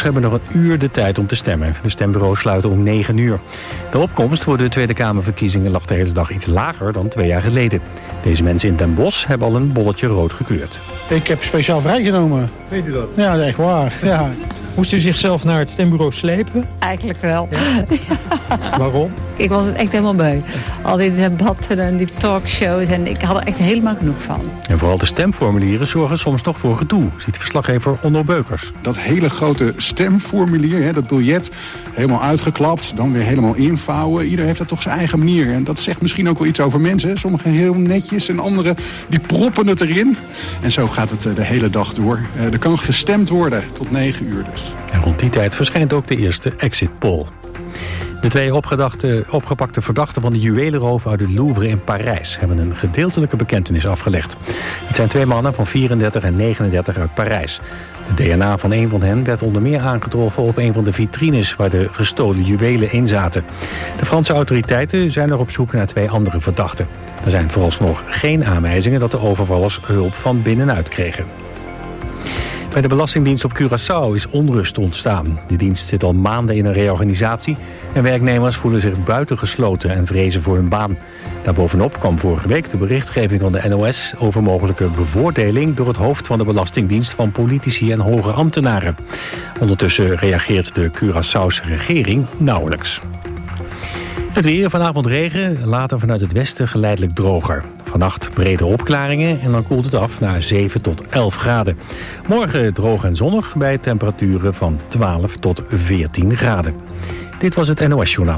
hebben nog een uur de tijd om te stemmen. De stembureaus sluiten om 9 uur. De opkomst voor de Tweede Kamerverkiezingen lag de hele dag iets lager dan 2 jaar geleden. Deze mensen in Den Bosch hebben al een bolletje rood gekleurd. Ik heb speciaal vrijgenomen. Weet u dat? Ja, echt waar. Ja. Moest u zichzelf naar het stembureau slepen? Eigenlijk wel. Ja? Waarom? Ik was het echt helemaal beu. Al die debatten en die talkshows. En ik had er echt helemaal genoeg van. En vooral de stemformulieren zorgen soms nog voor gedoe, ziet verslaggever Onno Beukers. Dat hele grote stemformulier, dat biljet, helemaal uitgeklapt, dan weer helemaal invouwen. Ieder heeft dat toch zijn eigen manier. En dat zegt misschien ook wel iets over mensen. Sommigen heel netjes en anderen die proppen het erin. En zo gaat het de hele dag door. Er kan gestemd worden tot 9 uur dus. En rond die tijd verschijnt ook de eerste exit poll. De 2 opgepakte verdachten van de juwelenroof uit het Louvre in Parijs hebben een gedeeltelijke bekentenis afgelegd. Het zijn 2 mannen van 34 en 39 uit Parijs. De DNA van een van hen werd onder meer aangetroffen op een van de vitrines waar de gestolen juwelen in zaten. De Franse autoriteiten zijn nog op zoek naar 2 andere verdachten. Er zijn vooralsnog geen aanwijzingen dat de overvallers hulp van binnenuit kregen. Bij de Belastingdienst op Curaçao is onrust ontstaan. De dienst zit al maanden in een reorganisatie en werknemers voelen zich buitengesloten en vrezen voor hun baan. Daarbovenop kwam vorige week de berichtgeving van de NOS over mogelijke bevoordeling door het hoofd van de Belastingdienst van politici en hoge ambtenaren. Ondertussen reageert de Curaçaose regering nauwelijks. Het weer, vanavond regen, later vanuit het westen geleidelijk droger. Vannacht brede opklaringen en dan koelt het af naar 7 tot 11 graden. Morgen droog en zonnig bij temperaturen van 12 tot 14 graden. Dit was het NOS Journaal.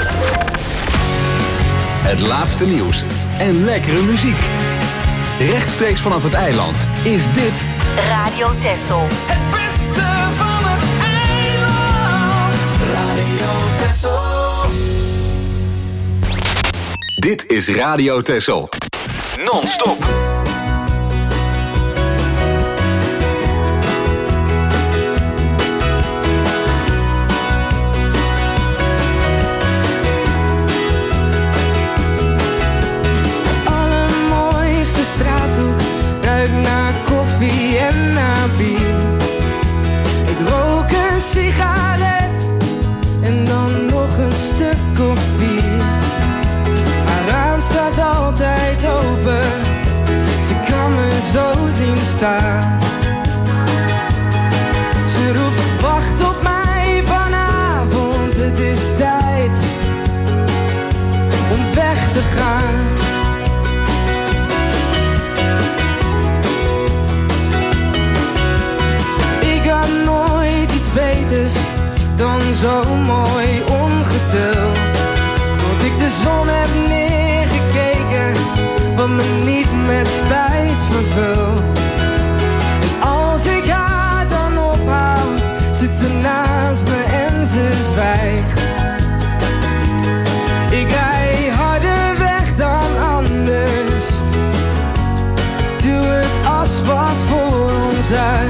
Het laatste nieuws en lekkere muziek. Rechtstreeks vanaf het eiland is dit Radio Texel. Het beste van het eiland. Radio Texel. Dit is Radio Texel. Non-stop. Allermooiste straathoek ruikt naar koffie en naar bier. Ik rook een sigaret en dan nog een stuk of 4. Haar raam staat altijd open, ze kan me zo zien staan. Ze roept wacht op mij vanavond, het is tijd om weg te gaan. Ik had nooit iets beters dan zo mooi ongeduld. Tot ik de zon heb neergekeken, wat me niet met spijt vervult. En als ik haar dan ophaal, zit ze naast me en ze zwijgt. Ik rij harder weg dan anders, doe het asfalt voor ons uit.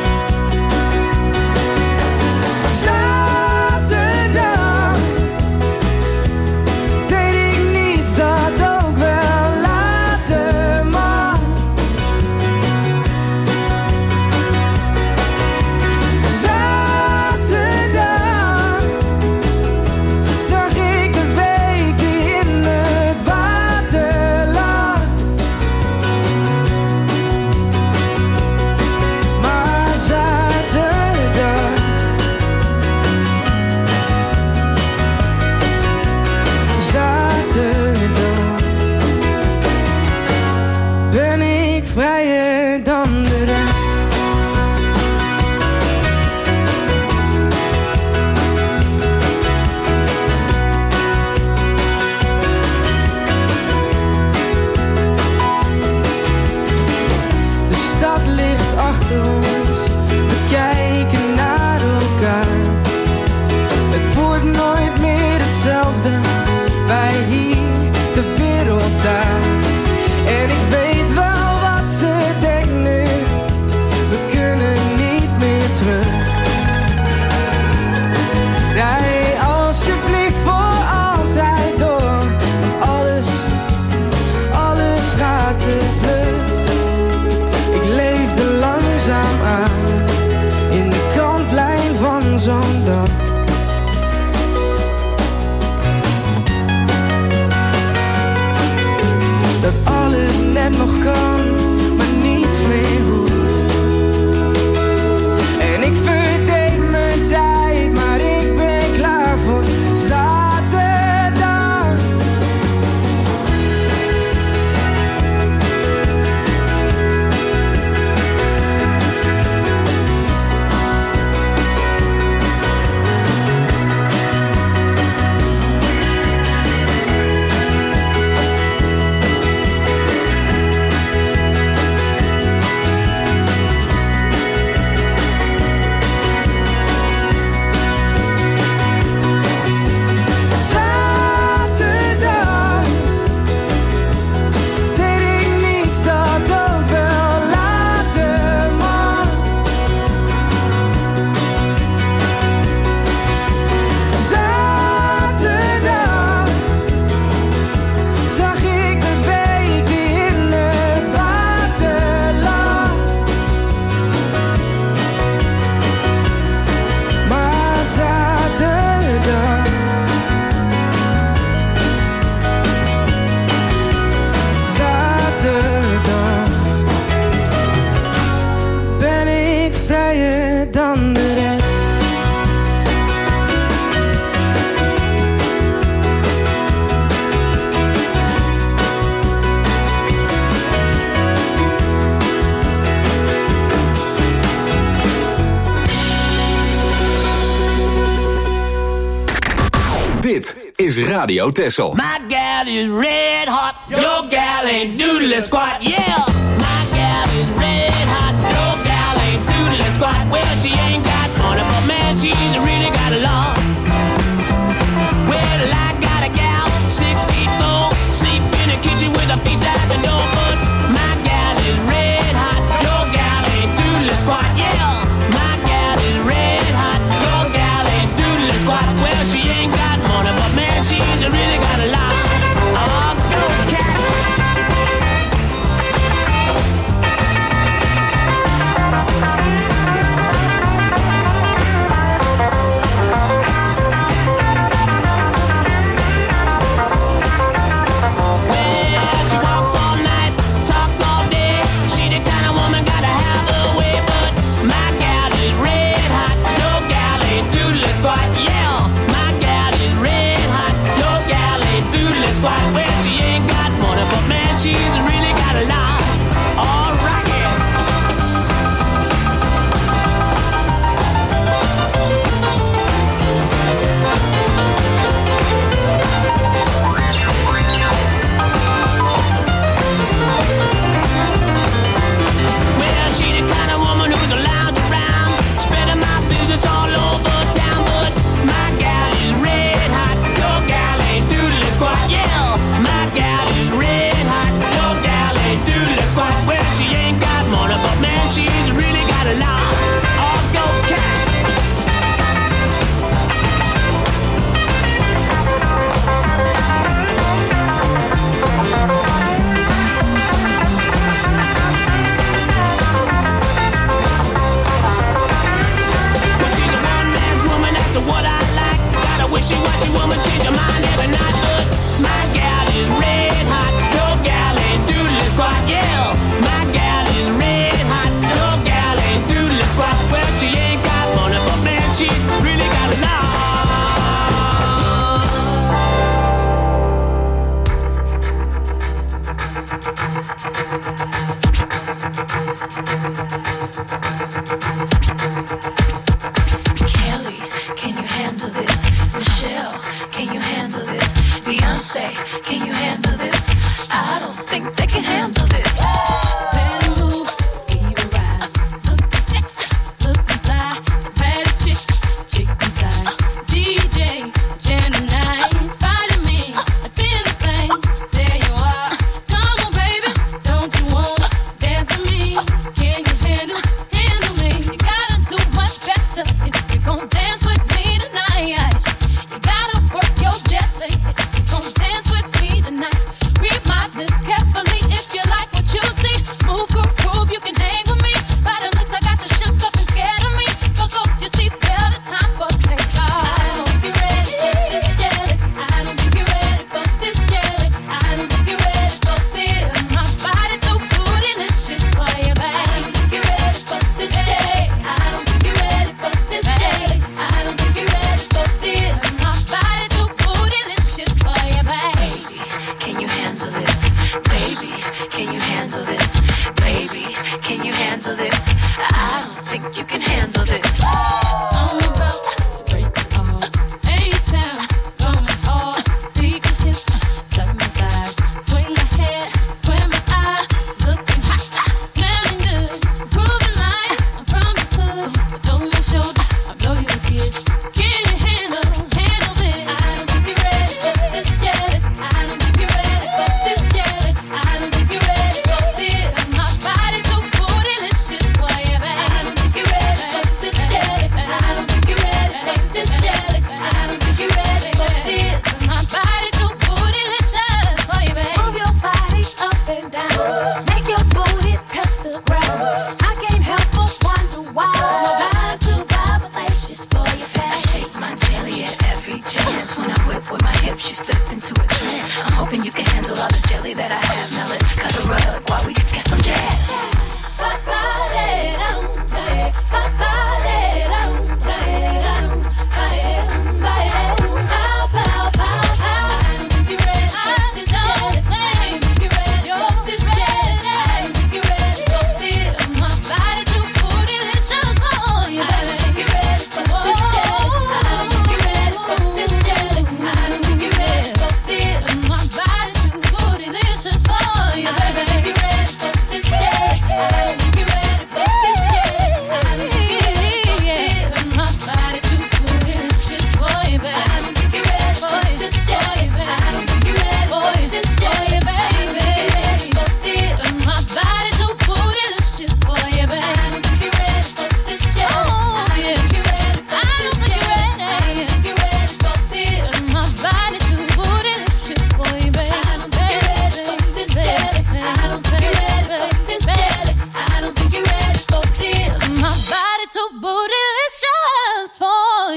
Zaterdag deed ik niets dat ook wel later mag. zo'n dag. Dat alles net nog kan, maar niets meer hoeft. En ik verdeed mijn tijd, maar ik ben klaar voor zaterdag. Is Radio Texel. My gal is red hot, your gal ain't doodle squat, yeah. My gal is red hot, your gal ain't doodle squat. Well, she ain't got money, but man, she's really got a lot. Well, I got a gal, 6'4", sleep in the kitchen with her feet out the door. But my gal is red hot, your gal ain't doodle squat, yeah. My gal is red hot, your gal ain't doodle squat. Well, she ain't got money, but man, she's really got a lot. Oh, go cat. Well, she walks all night, talks all day. She the kind of woman gotta have her way. But my gal is red hot, your gal ain't doodle squat, yeah. My gal is red hot, your gal ain't doodle squat. Well, she ain't got money, but man, she's really got a lot. All right, yeah. Well, she the kind of woman who's a lounge around, spreading my business all over town. But my gal is red hot, your gal ain't doodle squat, yeah. My gal is red hot, your gal ain't doodle squat. Well, she ain't got money, but man, she's really got a lot. Oh, go cat. Well, she's a one-man's woman, that's what I like. Got a wishy-washy woman, change her mind every night. But my gal is red hot, your gal ain't doodle squat, yeah. My gal is red hot, your gal ain't doodle squat. Well, she ain't got money, but man, she's really got a lot. Kelly, can you handle this? Michelle, can you handle this? Beyonce, can you handle this? I don't think they can handle this. Better move, give a ride. Looking sexy, looking fly. Baddest chick inside. DJ, Gemini, spotted me. Attend the thing, there you are. Come on, baby, don't you wanna dance with me? Can you handle me? You gotta do much better if you're gonna dance with me tonight. You gotta work your jet if you're gonna dance with me tonight. Read my lips carefully if you like what you see. Move, groove, you can hang with me. By the looks I got you shook up and scared of me. Fuck up your seatbelt, it's time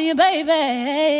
you, baby.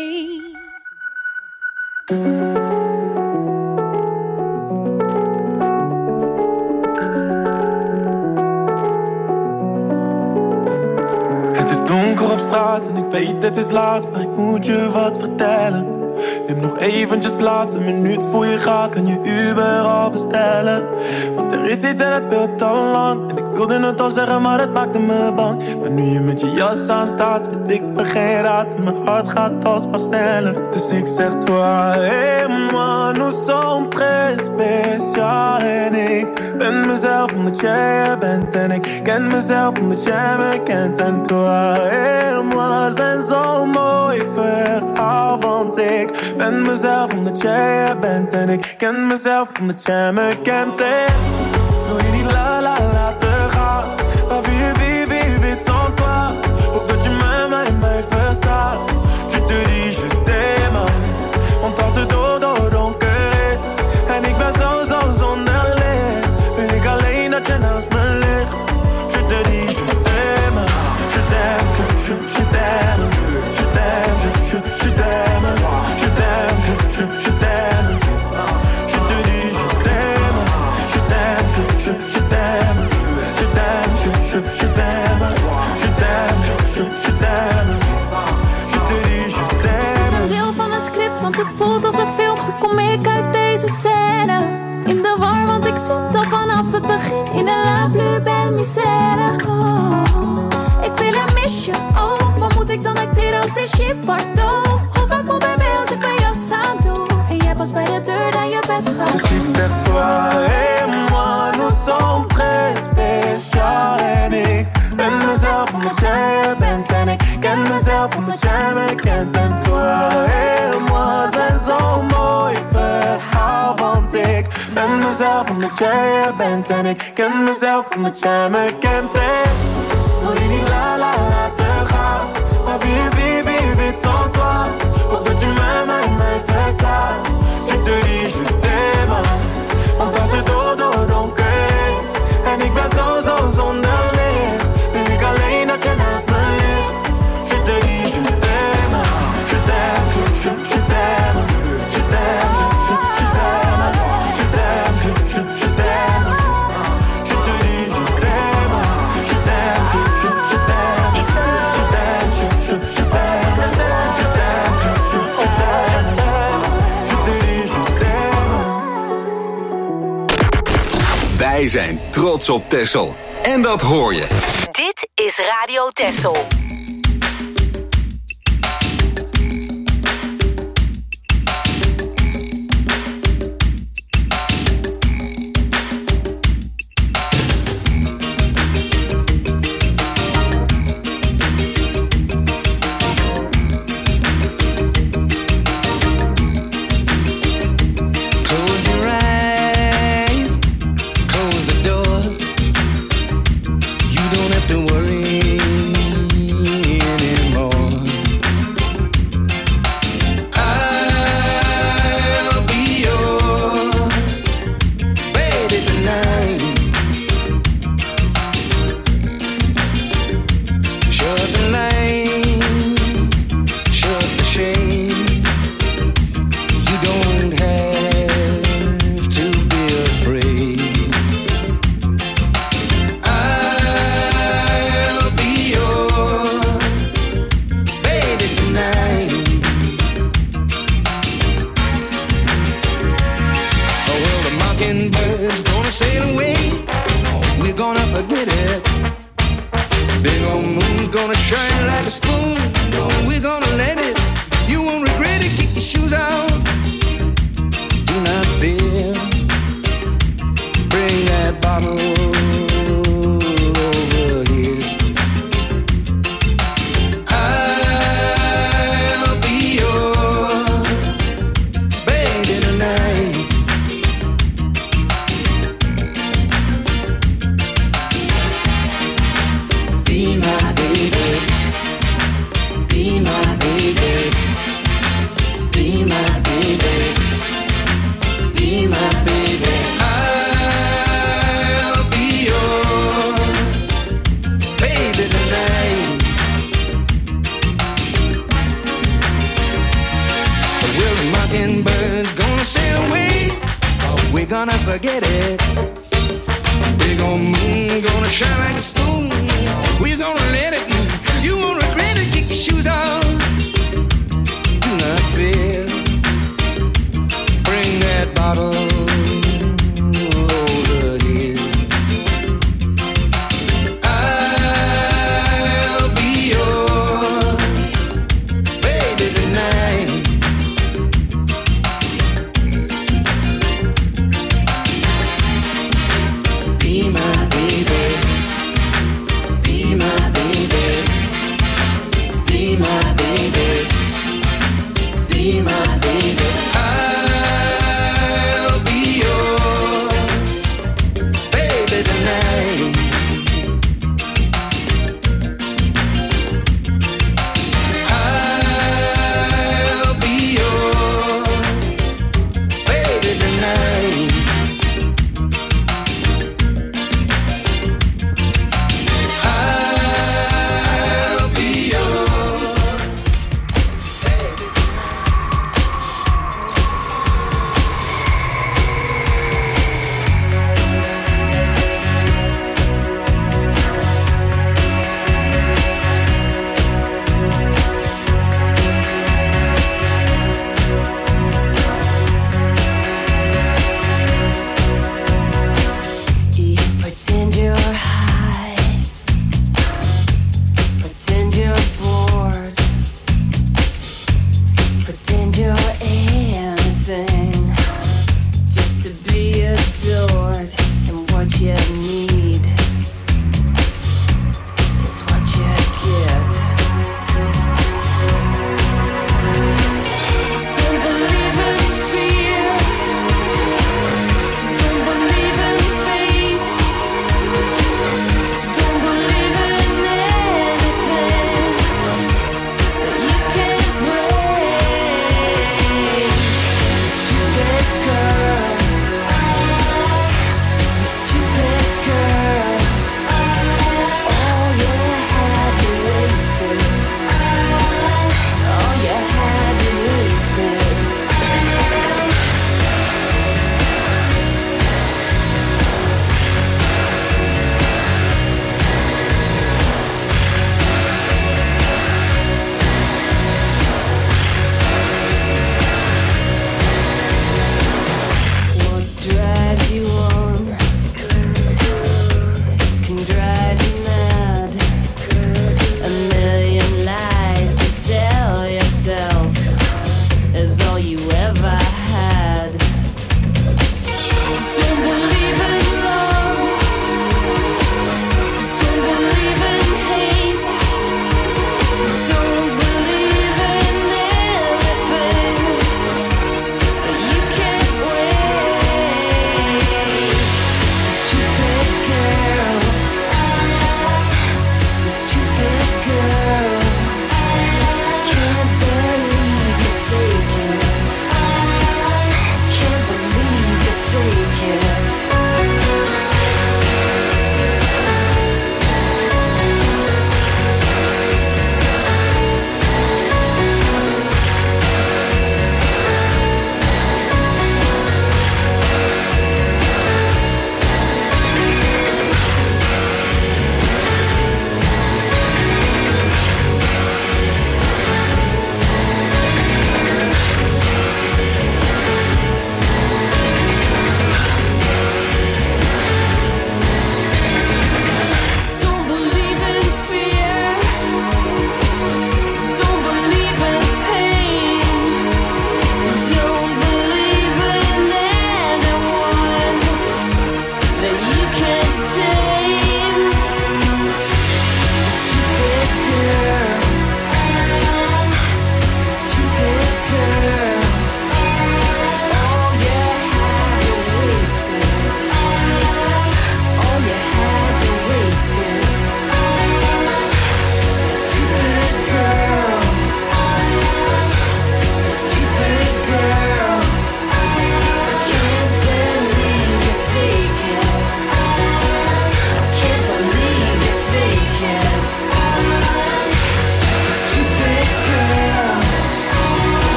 Het is donker op straat en ik weet het is laat, maar ik moet je wat vertellen. Neem nog eventjes plaats, een minuut voor je gaat, kan je Uber al bestellen. Want er is iets en het speelt al lang, en ik wilde het al zeggen, maar het maakte me bang. Maar nu je met je jas aan staat, weet ik me geen raad, en mijn hart gaat alsmaar sneller. Dus ik zeg toi, hey man, nous sommes très spécial. En ik ben mezelf omdat jij er bent, en ik ken mezelf omdat jij me kent. En toi, hey moi, zijn zo'n mooi verhaal, want ik ben mezelf omdat jij er bent, en ik ken mezelf omdat jij me kent. En wil je niet laten gaan, maar wie weet sans toi. Hoop dat je mij verstaat. Je te dis, je t'aime. Want als het donker is en ik ben zo zonder licht, wil ik alleen dat je naast me ligt. Je te dis, je t'aime. Je t'aime, je t'aime. Je t'aime, je t'aime. Je t'aime, je t'aime. Je te dis, je t'aime. Je t'aime, je t'aime. Je t'aime, je t'aime. Je t'aime, je t'aime. Je te dis, je t'aime. Is dit een deel van een script, want het voelt als een film. Hoe kom ik uit deze scène? In de war, want ik zit al vanaf het begin in een la plus belle misère. Oh, ik wil en mis je ook. Wat moet ik dan acteren als Brigitte Bardot? Hoe vaak moet bij mij als ik bij jou samen doe? En jij pas bij de deur dan je best gaat. Dus ik zeg toi et moi, nous sommes très spécial. En ik ben mezelf omdat jij er bent, en ik ken mezelf omdat jij me kent. En toi et moi zijn zo'n mooi verhaal, want ik ben mezelf omdat jij er bent, en ik ken mezelf omdat jij me kent. En wil je niet laten gaan, maar wie weet sans toi. Hoop dat je mij verstaat. Je te dis, je t'aime. Want als het donker is en ik ben zo zonder licht, wil ik alleen dat je naast me ligt. Je te dis, je t'aime. Je t'aime, je t'aime. Je t'aime, je t'aime. Je t'aime, je t'aime. Je te dis, je t'aime. Je t'aime, je t'aime. Je t'aime, je t'aime. Je t'aime, je t'aime. Je te dis, je t'aime. Wij zijn trots op Texel. En dat hoor je. Dit is Radio Texel. You don't have to worry. you're gonna forget it. Big old moon gonna shine like a spoon. We're gonna let it. You won't regret it. Kick your shoes off. Do not fear. Bring that bottle over here. I'll be your baby tonight. Be my baby. Be my baby. Be my baby. Be my baby. I'll be your baby tonight. I'll be your baby tonight. I'll be your baby tonight.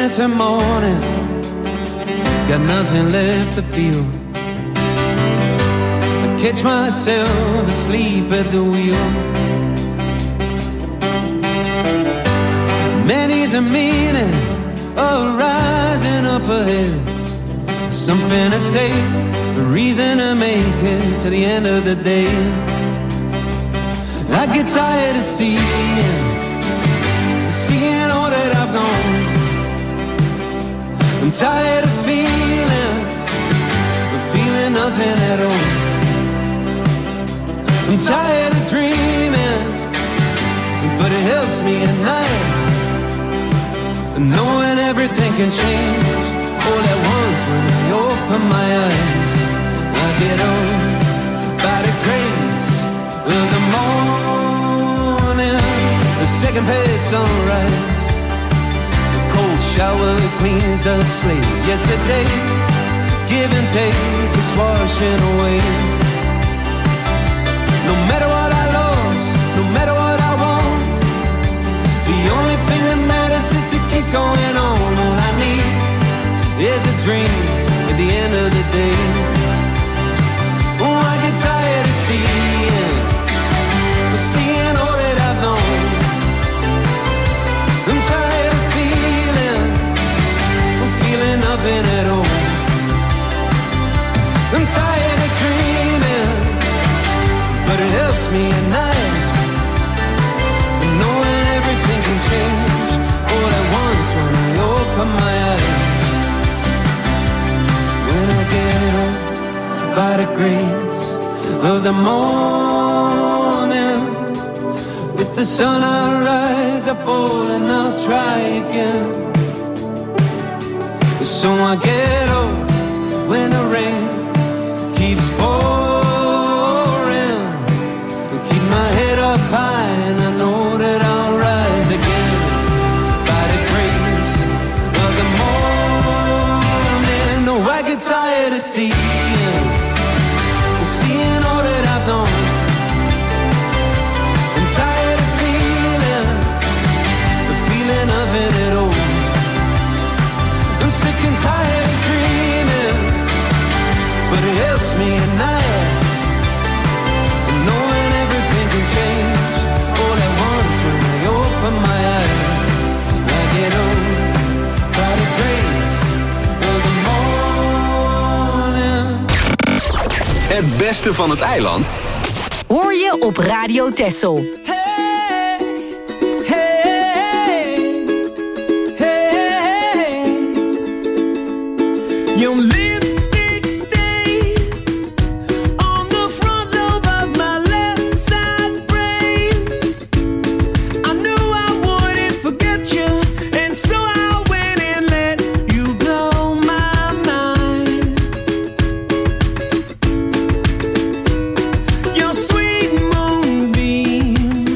winter morning, got nothing left to feel. I catch myself asleep at the wheel. Many's the meaning of rising up ahead. Something to stay, a reason to make it to the end of the day. I get tired of seeing all that I've known. I'm tired of feeling nothing at all. I'm tired of dreaming, but it helps me at night, knowing everything can change all at once when I open my eyes. I get on by the grace of the morning, the second page sunrise. The cold shower cleans the slate. Yesterday's give and take is washing away. No matter what I lost, no matter what I want, the only thing that matters is to keep going on. All I need is a dream at the end of the day. Oh, I get tired of seeing all that I've known. I'm tired of feeling nothing at all. I'm tired of dreaming, but it helps me at night, knowing everything can change all at once when I open my eyes. When I get up by the grace of the morning, with the sun I rise, I fall and I'll try again. So I get up when the rain keeps pouring, keep my head up high and I know that I'll rise again by the grace of the morning. No, I get tired of seeing all that I've known. I'm tired of feeling nothing at all. I'm sick and tired of dreaming, but it helps me at night, knowing everything can change all at once when I open my eyes. I get on by the grace of the morning. Het beste van het eiland hoor je op Radio Texel. Your lipstick stains on the front lobe of my left side brains. I knew I wouldn't forget you, and so I went and let you blow my mind. Your sweet moonbeam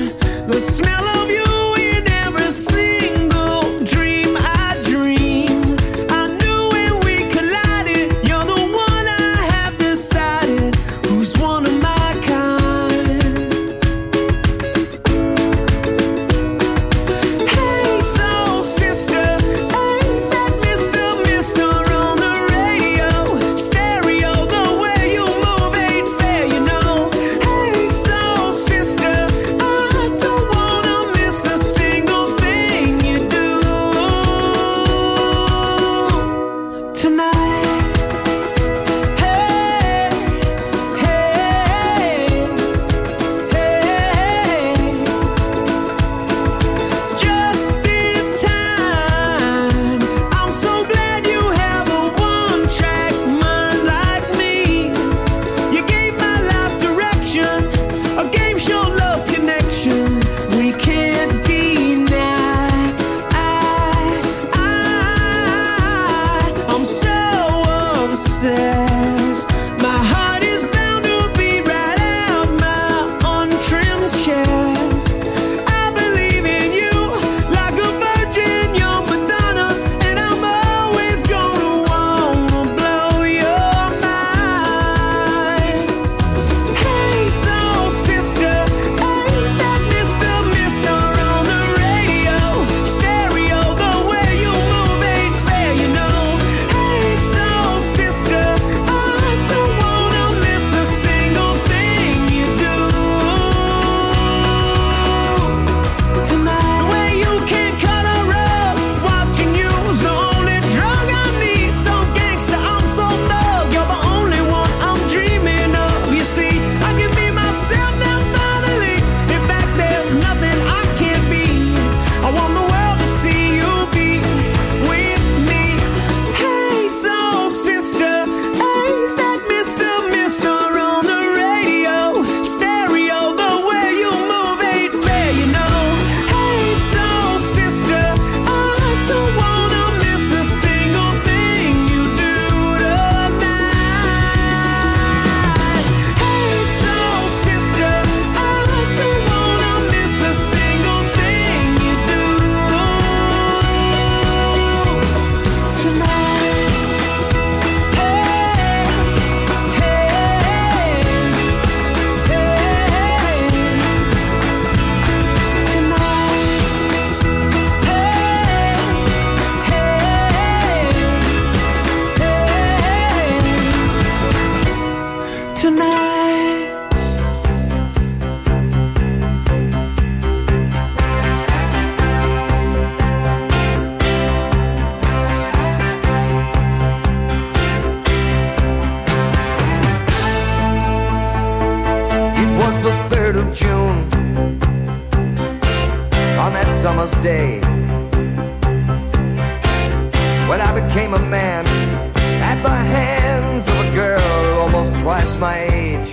when I became a man at the hands of a girl almost twice my age.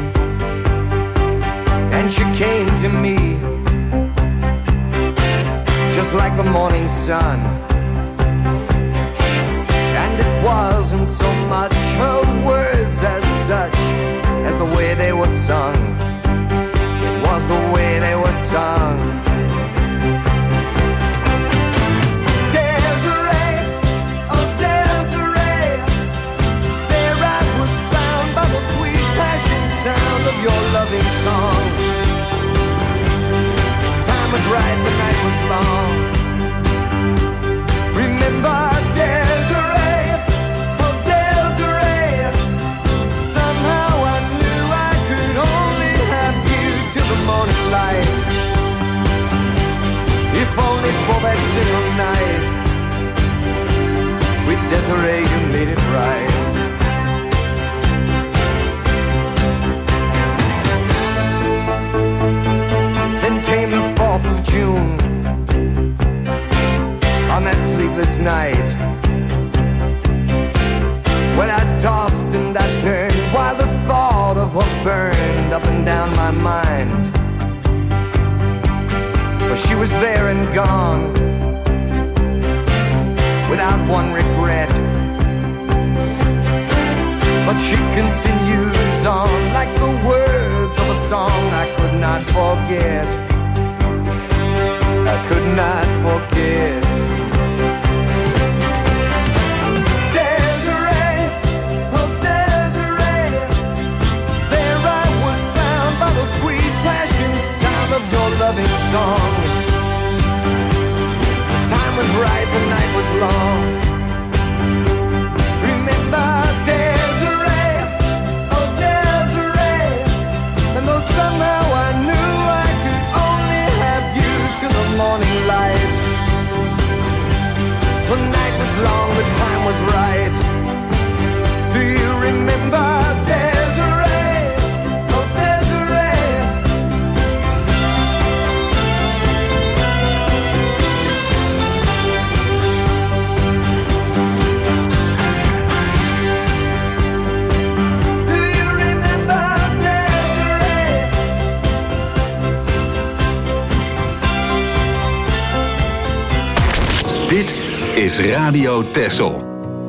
And she came to me just like the morning sun. And it wasn't so much her words as such as the way they were sung. It was the way they were sung. Desiree, oh Desiree, there I was found by the sweet passion sound of your loving song. Time was right, the night was long. Remember Desiree, oh Desiree, somehow I knew I could only have you till the morning light. If only for that single night. Sweet Desiree, you made it right. Then came the 4th of June, on that sleepless night, when I tossed and I turned while the thought of her burned up and down my mind. For she was there and gone, without one regret. But she continues on like the words of a song I could not forget. I could not forget. Desiree, oh Desiree, there I was found by the sweet passion sound of your loving song. The time was right, the night was long. Remember Desiree, oh Desiree, and though somehow I knew I could only have you till the morning light. The night was long, the time was right. Do you remember Desiree, oh Desiree? Do you remember Desiree? Dit is Radio Texel.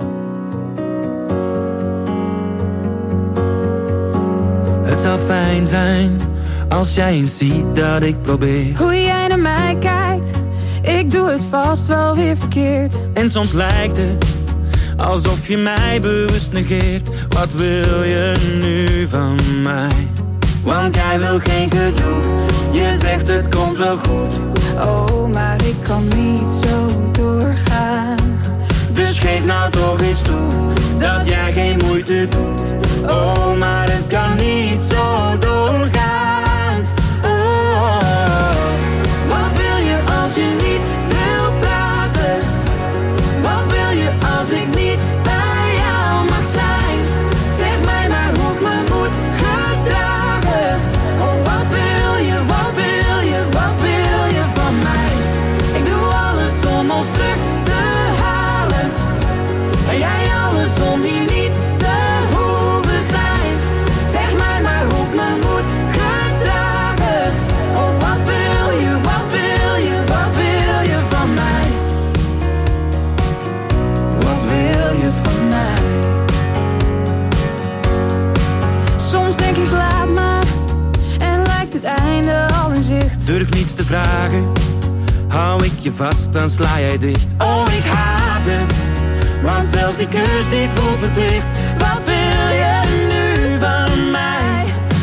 Het zou fijn zijn als jij eens ziet dat ik probeer. Hoe jij naar mij kijkt, ik doe het vast wel weer verkeerd. En soms lijkt het alsof je mij bewust negeert. Wat wil je nu van mij? Want jij wil geen gedoe, je zegt het komt wel goed. Oh, maar ik kan niet zo doorgaan. Dus geef nou toch eens toe dat jij geen moeite doet. Oh, maar het kan niet zo doorgaan. Oh, wat wil je als je niet wil praten? Wat wil je als ik niet bij jou mag zijn? Zeg mij maar hoe ik me moet gedragen. Oh, wat wil je, wat wil je, wat wil je van mij? Ik doe alles om ons terug te halen. En jij alles om hier niet te hoeven zijn. Zeg mij maar hoe ik me moet gedragen. Oh, wat wil je, wat wil je, wat wil je van mij? Wat wil je van mij? Soms denk ik laat maar en lijkt het einde al in zicht. Durf niets te vragen, hou ik je vast, dan sla jij dicht. Oh, ik haat het, want zelfs die kus die voelt verplicht. Wat wil je nu van mij?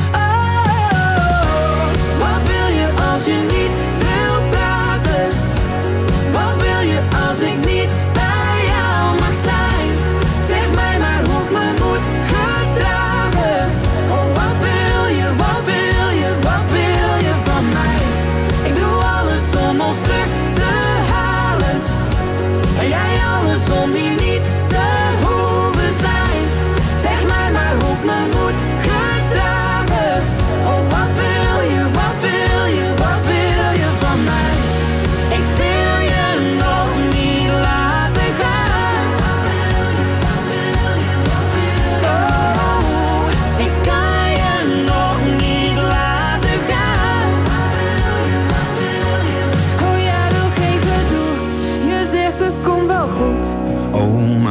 Oh, wat wil je als je niet wil praten? Wat wil je als ik niet bij jou mag zijn? Zeg mij maar hoe ik me moet gedragen. Oh, wat wil je, wat wil je, wat wil je van mij? Ik doe alles om ons terug te halen. En jij alles om hier niet te hoeven zijn.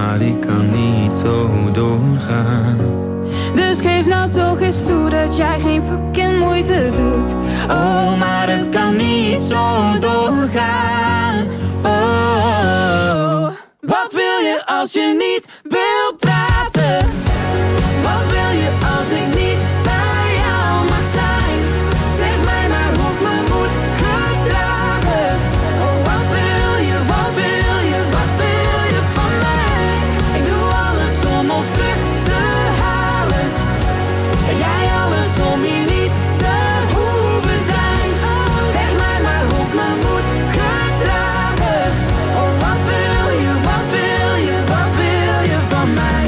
maar ik kan niet zo doorgaan. Dus geef nou toch eens toe dat jij geen fucking moeite doet. Oh, maar het kan niet zo doorgaan. Oh, wat wil je als je niet wil praten? Wat wil je als ik niet bij jou mag zijn? Zeg mij maar hoe ik me moet gedragen. Oh, wat wil je, wat wil je, wat wil je van mij? Ik doe alles om ons terug te halen. En jij alles om hier niet te hoeven zijn. Zeg mij maar hoe ik me moet gedragen. Oh, wat wil je, wat wil je, wat wil je van mij?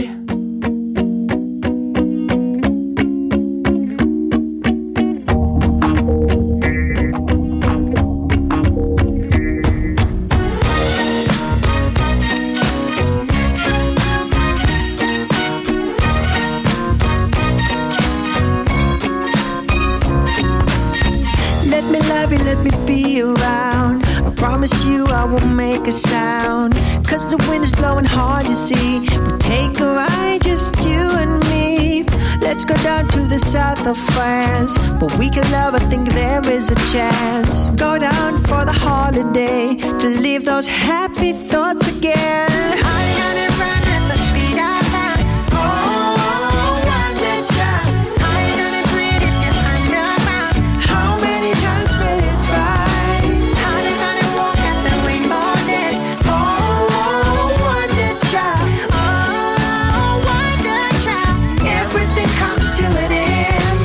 Let me love you, let me be around. I promise you I won't make a sound. Cause the wind is blowing hard, you see. We take a ride, just you and me. Let's go down to the south of France. But we can love, I think there is a chance. Go down for the holiday. To leave those happy thoughts again. I gotta run at the speed of sound. Oh, wonder child. I gonna breathe if you're underground. How many times will it try? How they gonna walk at the rainbow's edge? Oh, wonder child. Oh, wonder child. Everything comes to an end.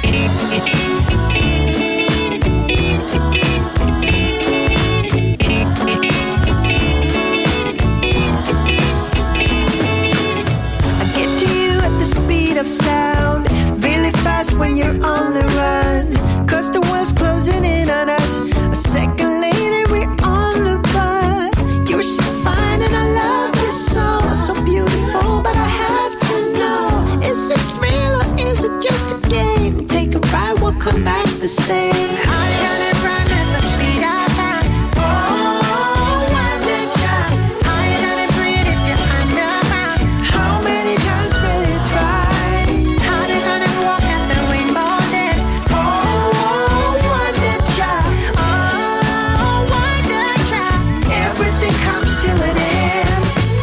I get to you at the speed of sound. Really fast when you're on the run. Cause the world's closing in on us. A second later we're on the bus. You're so fine and I love you so. So beautiful, but I have to know. Is this real or is it just a game? Take a ride, we'll come back the same. I gotta run at the speed of sound. Oh, wonder child. I gotta breathe if you're underground. How many times will it try? How they gonna walk at the rainbow's edge? Oh, wonder child. Oh, wonder child. Everything comes to an end.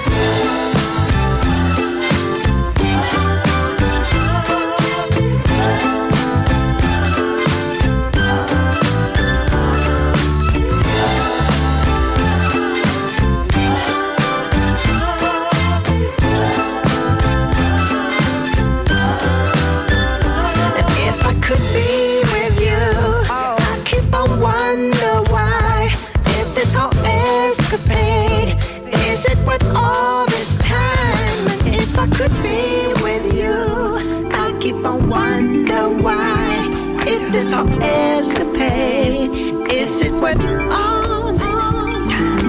And if I could be with you, I keep on wonder why. If this whole escapade, is it worth all this time? And if I could be with you, I keep on wonder why. If this whole escapade, is it worth all this time?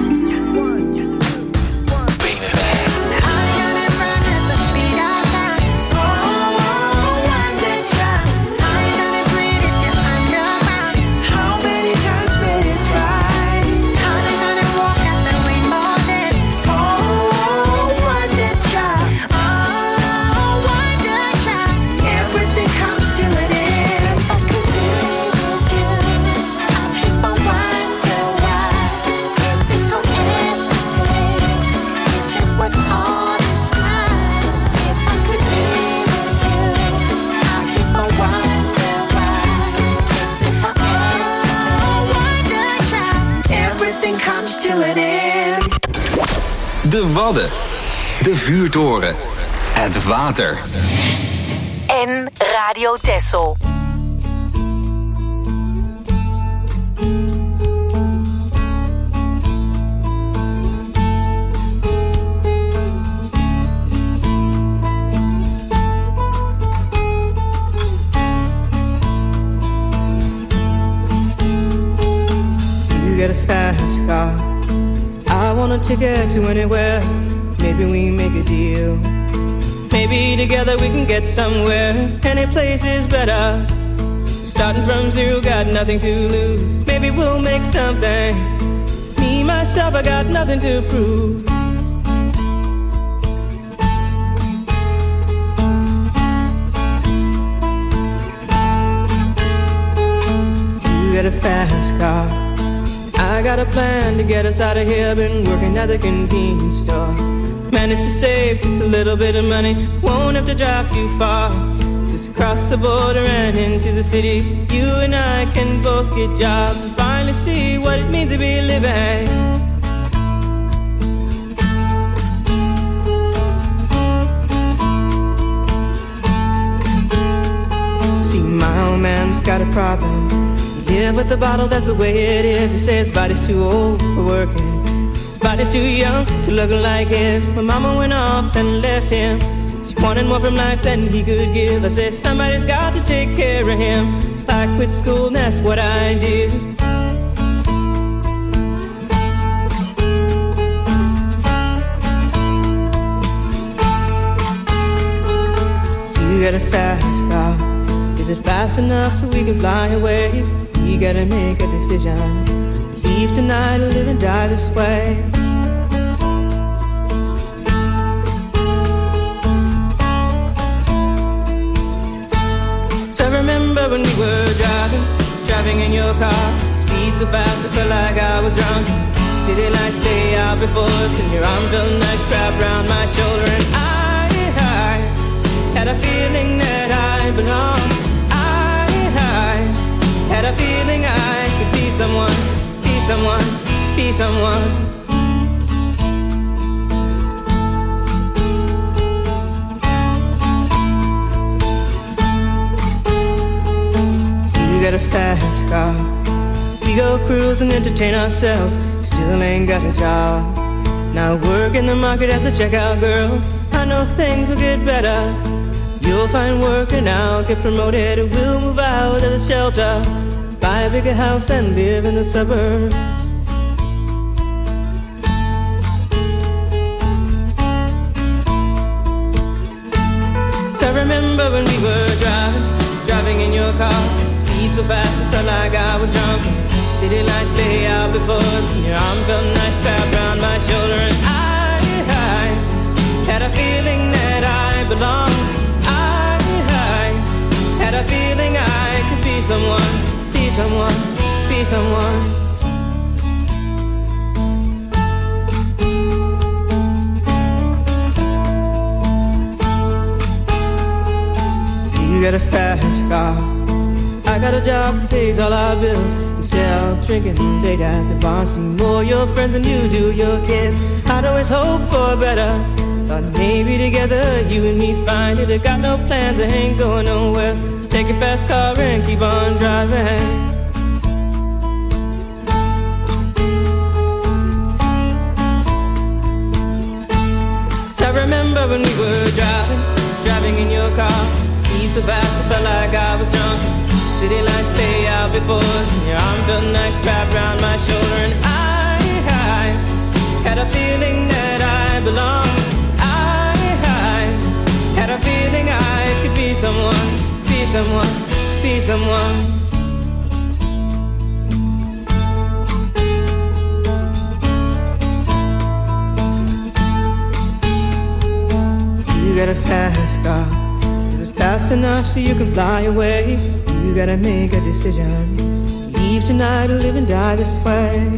I gotta run at the speed of sound. Oh, wonder child. I gotta breathe if you're underground. How many times will it try? How they gonna walk at the rainbow's edge? Oh, wonder child. Oh, wonder child. Everything comes to an end. If I could be with you, I'll keep on wonder why. If this whole escapade, is it worth all this time? If I could be with you, I'll keep on wonder why. If this whole escapade, wonder child, everything comes to an end. De Wadden. De Vuurtoren. Het water. En Radio Texel. You got a fast car. I want a ticket to anywhere. Maybe we make a deal. Maybe together we can get somewhere. Any place is better. Starting from zero, got nothing to lose. Maybe we'll make something. Me, myself, I got nothing to prove. got a fast car. I got a plan to get us out of here. Been working at the convenience store. Managed to save just a little bit of money. Won't have to drive too far. Just across the border and into the city. You and I can both get jobs and finally see what it means to be living. See, my old man's got a problem. Yeah, but the bottle, that's the way it is. He says his body's too old for working. His body's too young to look like his. My mama went off and left him. She wanted more from life than he could give. I said, somebody's got to take care of him. So I quit school and that's what I did. You got a fast car. Is it fast enough so we can fly away? You gotta make a decision. Leave tonight or live and die this way. So I remember when we were driving in your car. Speed so fast I felt like I was drunk. City lights stay out before us, and your arm felt nice wrapped around my shoulder. And I had a feeling that I belonged. Had a feeling I could be someone, be someone, be someone. You got a fast car. We go cruise and entertain ourselves. Still ain't got a job. Now work in the market as a checkout girl. I know things will get better. You'll find work and I'll get promoted. We'll move out of the shelter, buy a bigger house and live in the suburbs. So I remember when we were driving in your car. Speed so fast it felt like I was drunk. City lights lay out before us, and your arm felt nice wrapped around my shoulder. And I had a feeling that I belonged. Had a feeling I could be someone, be someone, be someone. You got a fast car. I got a job that pays all our bills. Instead of drinking late at the bar, see more your friends than you do your kids. I'd always hope for better. Thought maybe together you and me find it. I got no plans, I ain't going nowhere. Take your fast car and keep on driving. So I remember when we were driving in your car. Speed so fast I felt like I was drunk. City lights lay out before us, and your arm felt nice wrapped around my shoulder. And I had a feeling that I belonged. Had a feeling I could be someone, be someone, be someone. You got a fast car. Is it fast enough so you can fly away? You gotta make a decision. Leave tonight or live and die this way.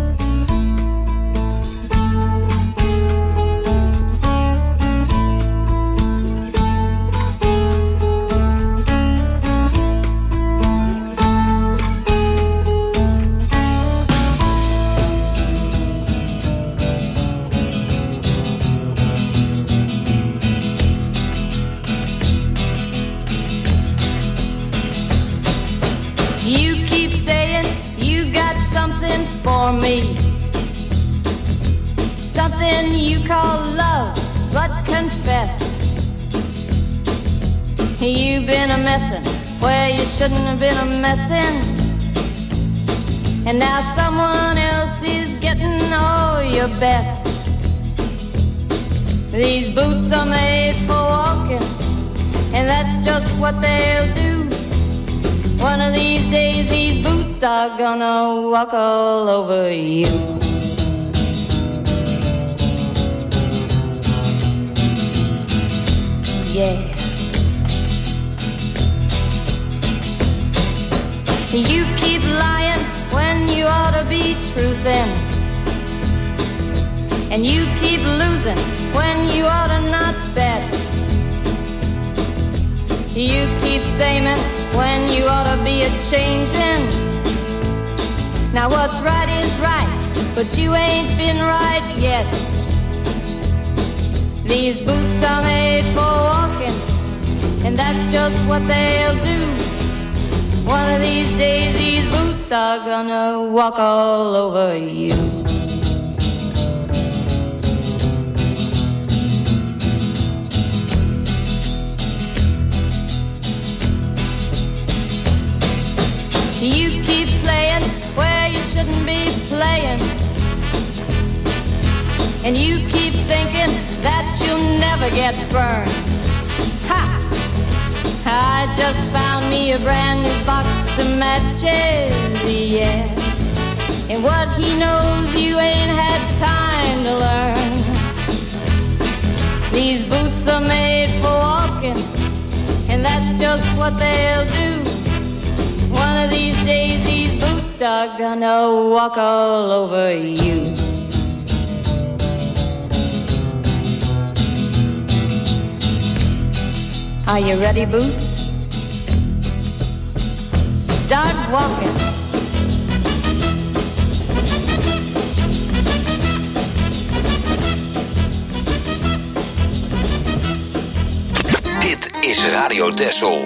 For me, something you call love, but confess you've been a messin' where you shouldn't have been a messin', and now someone else is getting all your best. These boots are made for walking, and that's just what they'll do. One of these days these boots are gonna walk all over you. Yeah. You keep lying any truth in. And you keep losing when you ought to not bet. You keep saying when you ought to be a changing. Now what's right is right, but you ain't been right yet. These boots are made for walking, and that's just what they'll do. One of these days these boots are gonna walk all over you. You keep playing where you shouldn't be playing. And you keep thinking that you'll never get burned. Ha! I just found me a brand new box of matches, yeah. And what he knows you ain't had time to learn. These boots are made for walking, and that's just what they'll do. One of these days these boots are gonna walk all over you. Are you ready, Boots? Start walking. Dit is Radio Texel.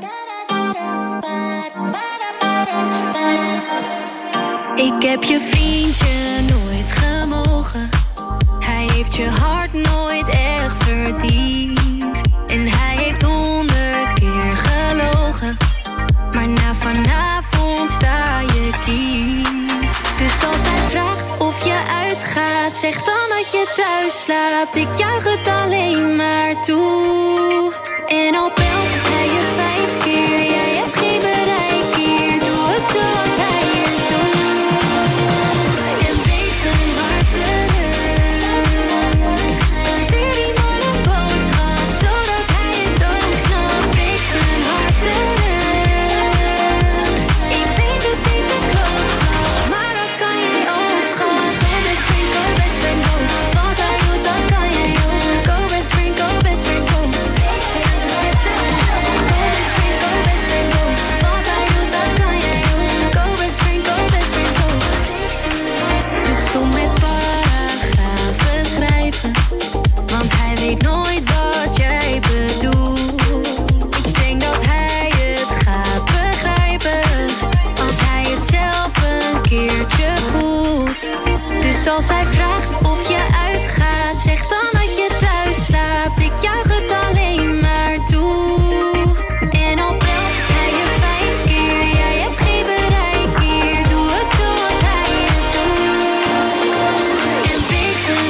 Ik heb je vriendje nooit gemogen. Hij heeft je hart nooit echt verdiend. En hij heeft 100 keer gelogen. Maar na vanavond sta je kiet. Dus als hij vraagt of je uitgaat, zeg dan dat je thuis slaapt. Ik juich het alleen maar toe. En al belt hij je 5 keer, jij hebt geen bereik hier. Doe het zoals hij het doet. En wees een hartelijk. Stuur die man een boodschap, zodat hij het ook snapt. Wees een hartelijk. Ik weet het is een klootzak, maar dat kan jij ook, schat. Go best friend, go best friend, go. Wat hij doet, dat kan jij ook. Go best friend, go best friend, go. Wees een hartelijk. Go best friend, go best friend, go. Wat hij doet, dat kan jij ook. Go best friend, go best friend, go. Dus stom met paragrafen schrijven, want hij weet nooit wat jij bedoelt. Ik denk dat hij het gaat begrijpen, als hij het zelf een keertje voelt. Dus als hij vraagt of je uitgaat, zeg dan dat je thuis slaapt. Ik juich het alleen maar toe. En al belt hij je 5 keer, jij hebt geen bereik hier. Doe het zoals hij het doet. En wees een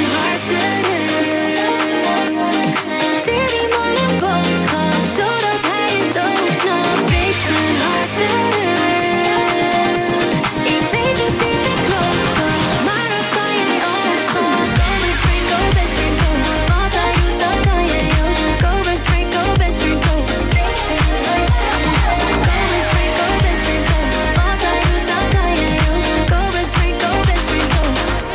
hartelijk. Stuur die man een boodschap, zodat hij het ook snapt. Wees een hartelijk. Ik weet het is een klootzak, maar dat kan jij ook, schat. Go best friend, go best friend, go. Wat hij doet, dat kan jij ook. Go best friend, go best friend, go. Wees een hartelijk. Go best friend, go best friend, go. Wat hij doet, dat kan jij ook. Go best friend, go best friend, go.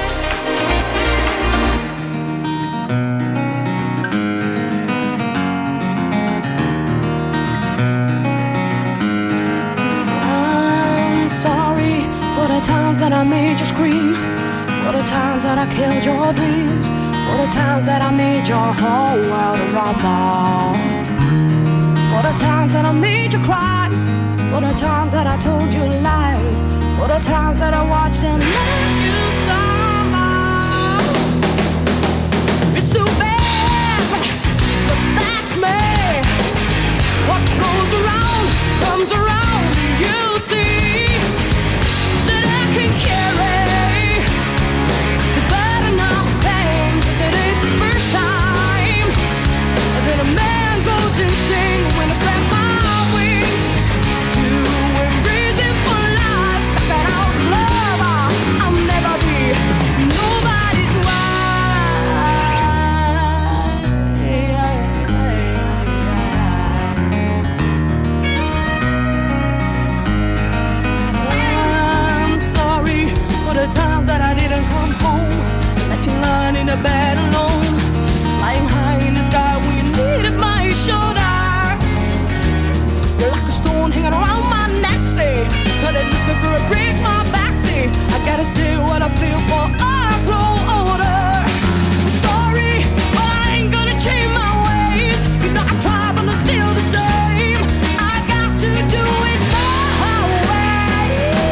I'm sorry for the times that I made you scream, for the times that I killed your dreams, for the times that I made your whole world rumble, for the times that I made you cry, for the times that I told you lies, for the times that I watched and let you stumble. It's too bad, but that's me. What goes around comes around. You see that I can carry the burden of pain, 'cause it ain't the first time that a man goes insane. When I spread my wings to embrace it for life, I got all this love I'll never be gotta say what I feel for I grow older. Sorry, but I ain't gonna change my ways. You know I try, but I'm still the same. I got to do it my way.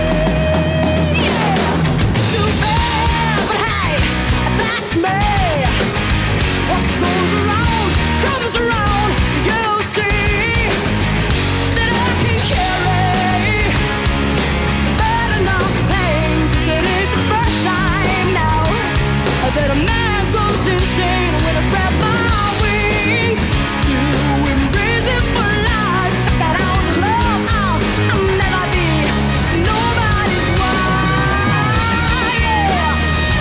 Yeah, too bad, but hey, that's me. What goes around comes around. You see that I can carry bad enough pain. 'Cause it ain't the first time now that a man goes insane when I spread my wings to embrace it for life. That out of love, I'll never be nobody's wife. Yeah.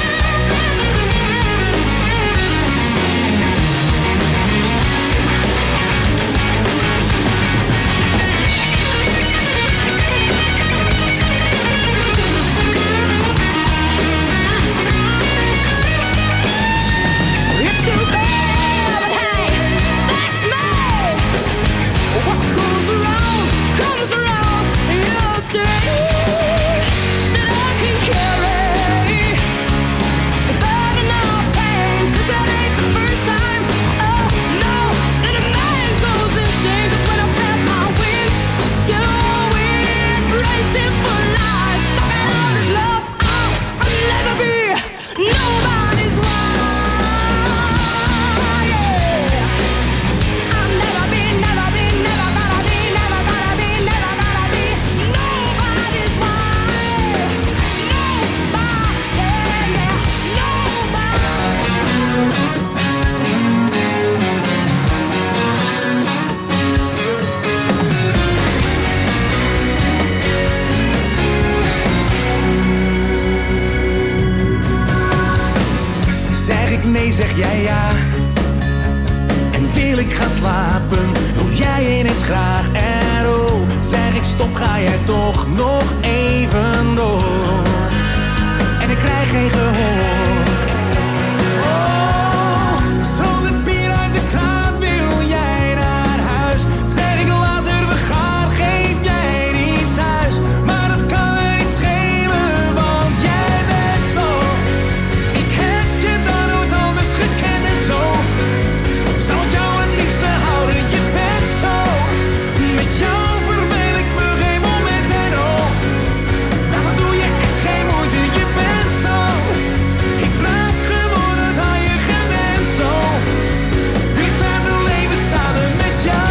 It's too bad, but hey, that's me. What goes around comes around. You'll see that I can carry bad enough pain. 'Cause that ain't the first time, oh no, that a man goes insane. 'Cause when I spread my wings to embrace it for life, sucking on his love, I'll never be nobody's wife. Yeah. I'll never be, never be, never gonna be, never gonna be, never gonna be nobody's wife. Nobody, yeah, Zeg ik nee, zeg jij ja. En wil ik gaan slapen, doe jij ineens graag. En oh, zeg ik stop, ga jij toch nog even door. En ik krijg geen gehoor. Oh, stroomt het bier uit de kraan, wil jij naar huis? Zeg ik later, we gaan, geef jij niet thuis. Maar dat kan me niet schelen, want jij bent zo. Ik heb je dan nooit anders gekend en zo. Zou ik jou het liefste houden, je bent zo. Met jou verveel ik me geen moment en oh. Daarom doe je echt geen moeite, je bent zo. Ik raak gewoon het aan je gewend zo. Wil ik verder leven samen met jou.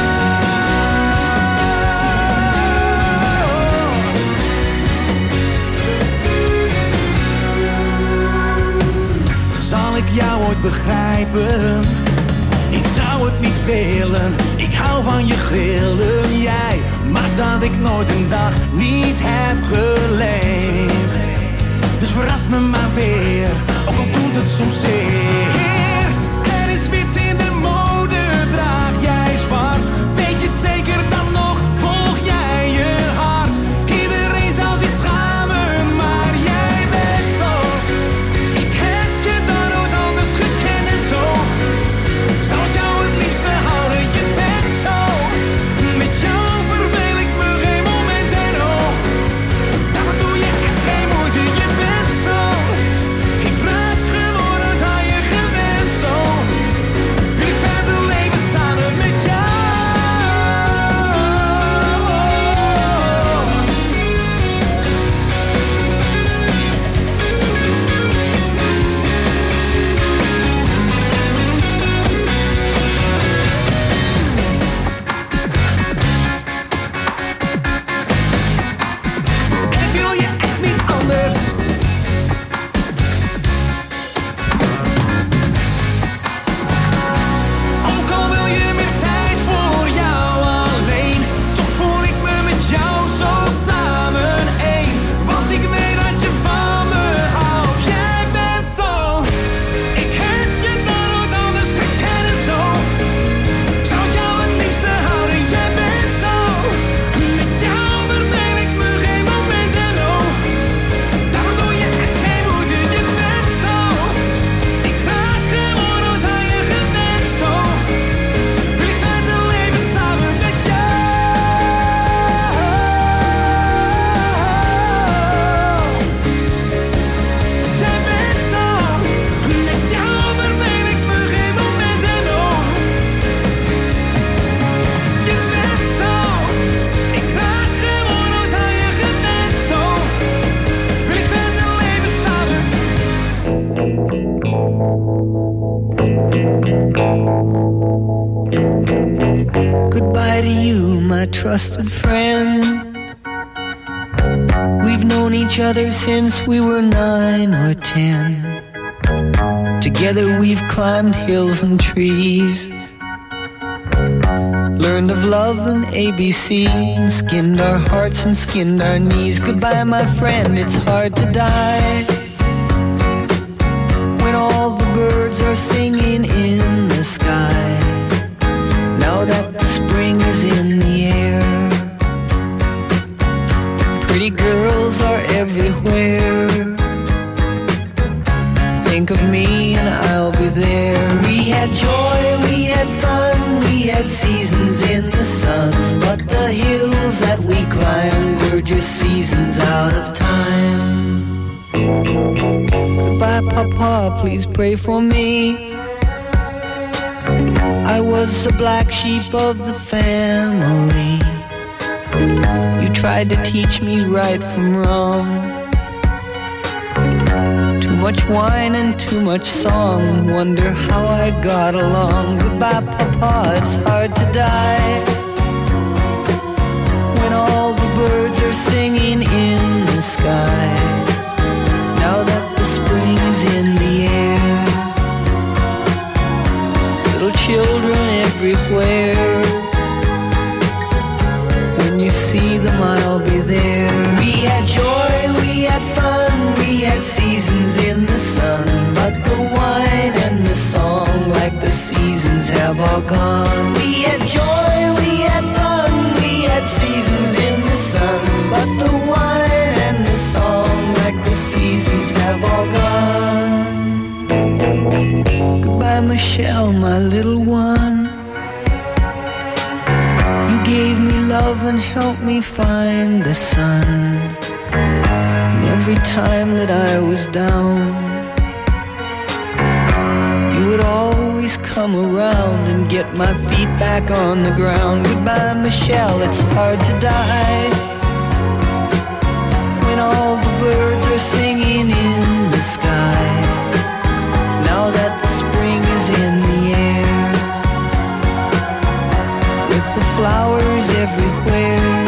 Zal ik jou ooit begrijpen? Ik zou het niet willen, ik hou van je grillen. Jij maakt dat ik nooit een dag niet heb geleefd. Dus verras me maar weer, ook al doet het soms zeer. Er is wit in de mode, draag jij zwart. Weet je het zeker dan nog, volg jij je hart. Iedereen zou zich schamen, maar jij bent zo. Ik heb je dan nooit anders gekend en zo. Zou ik jou het liefste houden, je bent zo. Met jou verveel ik me geen moment en oh. Daarom doe je echt geen moeite, je bent zo. Ik raak gewoon het aan je gewend. Goodbye to you, my trusted friend. We've known each other since we were 9 or 10. Together we've climbed hills and trees, learned of love and ABC, and skinned our hearts and skinned our knees. Goodbye, my friend, it's hard to die when all the birds are singing in the sky. Now that the spring is in the air, pretty girls are everywhere. Think of me and I'll be there. We had joy, we had fun, we had seasons in the sun, but the hills that we climbed were just seasons out of time. Goodbye, Papa, please pray for me. I was the black sheep of the family. You tried to teach me right from wrong. Too much wine and too much song, wonder how I got along. Goodbye, Papa, it's hard to die when all the birds are singing in the sky. Now that the spring is in the air, little children everywhere. When you see them, I'll be there. We had joy, we had fun, we had seasons in the sun, but the wine and the song, like the seasons, have all gone. We had joy, we had fun, we had seasons in the sun, but the wine and the song, like the seasons, have all gone. Goodbye, Michelle, my little one. You gave me love and helped me find the sun. And every time that I was down, you would always come around and get my feet back on the ground. Goodbye, Michelle, it's hard to die when all the birds are singing in the sky. Now that the spring is in the air, with the flowers everywhere,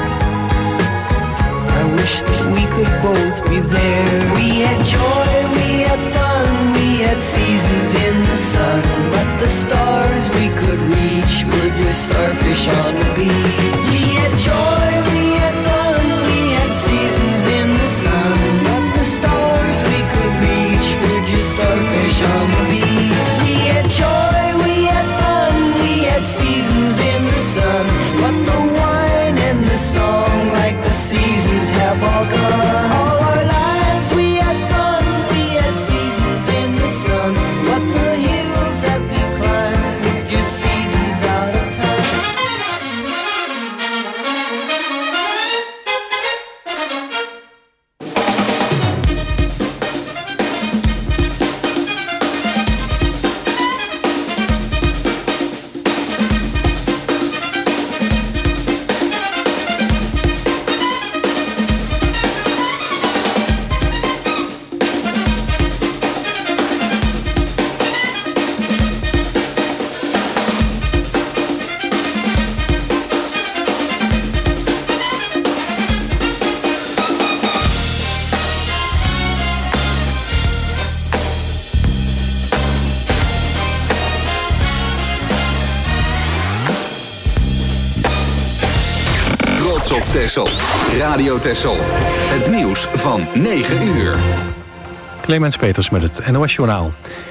I wish that we could both be there. We had joy, we had fun, we had seasons in the sun, but the stars we could reach were just starfish on the beach. We had joy, we had fun, we had seasons in the sun, but the stars we could reach were just starfish on the beach. We had joy, we had fun, we had seasons in the sun, but the wine and the song, like the seasons, have all gone. All our lives we had fun, we had seasons in the sun, but the hills that we climbed were just seasons out of time. Op Texel. Radio Texel. Het nieuws van 9 uur. Clemens Peters met het NOS Journaal.